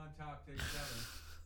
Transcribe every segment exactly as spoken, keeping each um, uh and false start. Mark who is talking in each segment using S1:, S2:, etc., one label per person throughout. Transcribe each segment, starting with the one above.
S1: on top, take seven.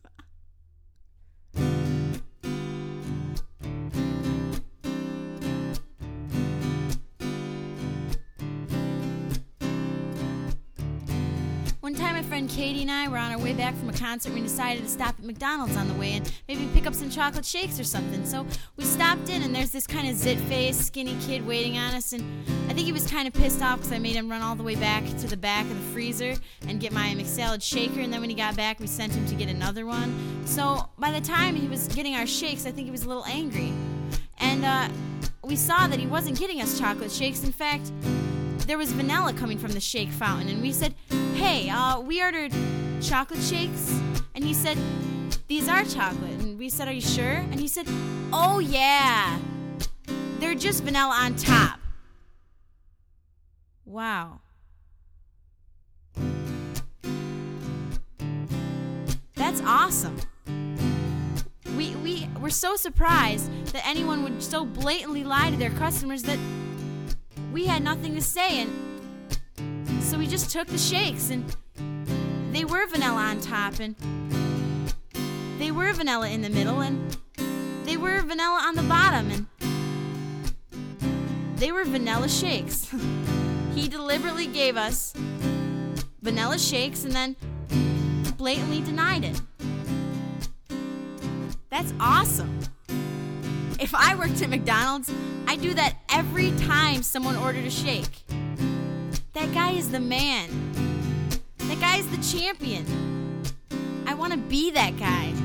S2: One time, my friend Katie and I were on our way back from a concert. We decided to stop at McDonald's on the way and maybe pick up some chocolate shakes or something. So we stopped in, and there's this kind of zit-faced, skinny kid waiting on us. And I think he was kind of pissed off because I made him run all the way back to the back of the freezer and get my McSalad shaker. And then when he got back, we sent him to get another one. So by the time he was getting our shakes, I think he was a little angry. And uh, we saw that he wasn't getting us chocolate shakes. In fact, there was vanilla coming from the shake fountain, and we said, hey, uh, we ordered chocolate shakes, and he said, these are chocolate, and we said, are you sure? And he said, oh yeah, they're just vanilla on top. Wow. That's awesome. We, we, we're so surprised that anyone would so blatantly lie to their customers that we had nothing to say, and so we just took the shakes, and they were vanilla on top, and they were vanilla in the middle, and they were vanilla on the bottom, and they were vanilla shakes. He deliberately gave us vanilla shakes and then blatantly denied it. That's awesome. If I worked at McDonald's, I'd do that every time someone ordered a shake. That guy is the man. That guy is the champion. I want to be that guy.